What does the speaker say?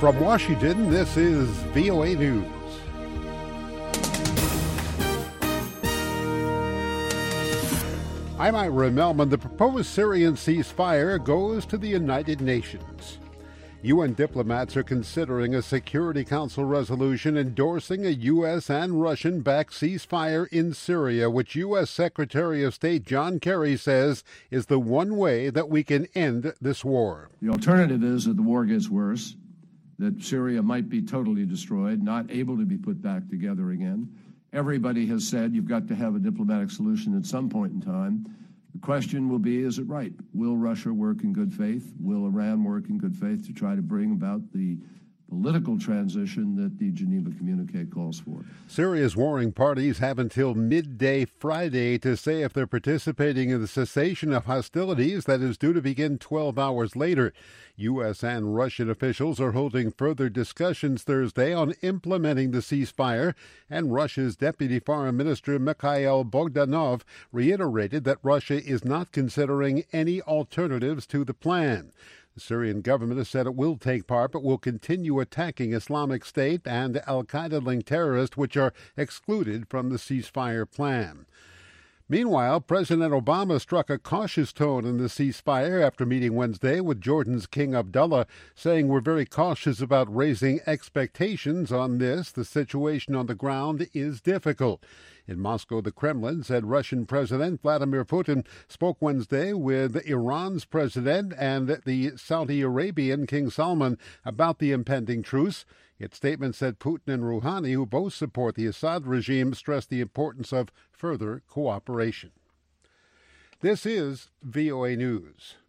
From Washington, this is VOA News. I'm Ira Melman. The proposed Syrian ceasefire goes to the United Nations. UN diplomats are considering a Security Council resolution endorsing a U.S. and Russian-backed ceasefire in Syria, which U.S. Secretary of State John Kerry says is the one way that we can end this war. The alternative is that the war gets worse, that Syria might be totally destroyed, not able to be put back together again. Everybody has said you've got to have a diplomatic solution at some point in time. The question will be, is it right? Will Russia work in good faith? Will Iran work in good faith to try to bring about the political transition that the Geneva Communique calls for? Syria's warring parties have until midday Friday to say if they're participating in the cessation of hostilities that is due to begin 12 hours later. U.S. and Russian officials are holding further discussions Thursday on implementing the ceasefire, and Russia's Deputy Foreign Minister Mikhail Bogdanov reiterated that Russia is not considering any alternatives to the plan. The Syrian government has said it will take part but will continue attacking Islamic State and al-Qaeda-linked terrorists, which are excluded from the ceasefire plan. Meanwhile, President Obama struck a cautious tone in the ceasefire after meeting Wednesday with Jordan's King Abdullah, saying we're very cautious about raising expectations on this. The situation on the ground is difficult. In Moscow, the Kremlin said Russian President Vladimir Putin spoke Wednesday with Iran's president and the Saudi Arabian King Salman about the impending truce. Its statement said Putin and Rouhani, who both support the Assad regime, stressed the importance of further cooperation. This is VOA News.